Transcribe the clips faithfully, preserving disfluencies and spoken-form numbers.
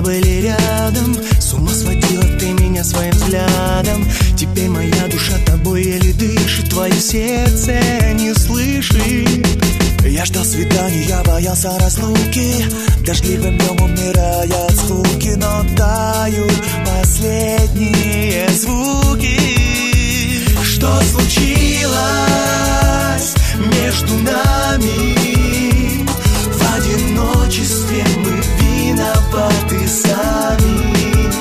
были рядом. С ума сводила ты меня своим взглядом. Теперь моя душа тобой еле дышит, твое сердце не слышит. Я ждал свидания, я боялся разлуки, дождливым днем умирая от скуки. Но тают последние звуки. Что случилось между нами? В одиночестве мы виноваты сами.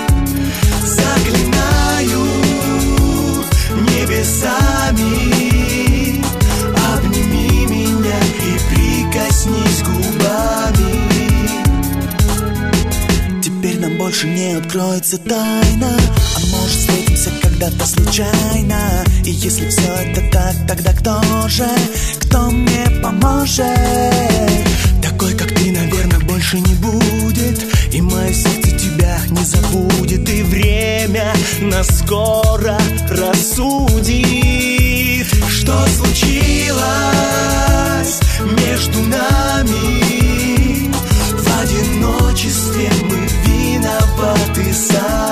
Заклинаю небесами, обними меня и прикоснись губами. Теперь нам больше не откроется тайна, а может встретимся когда-то случайно. И если все это так, тогда кто же, кто мне поможет? Такой, как ты, наверное, больше не будет, и мое сердце тебя не забудет. И время нас скоро рассудит. Что случилось между нами? В одиночестве мы виноваты сами.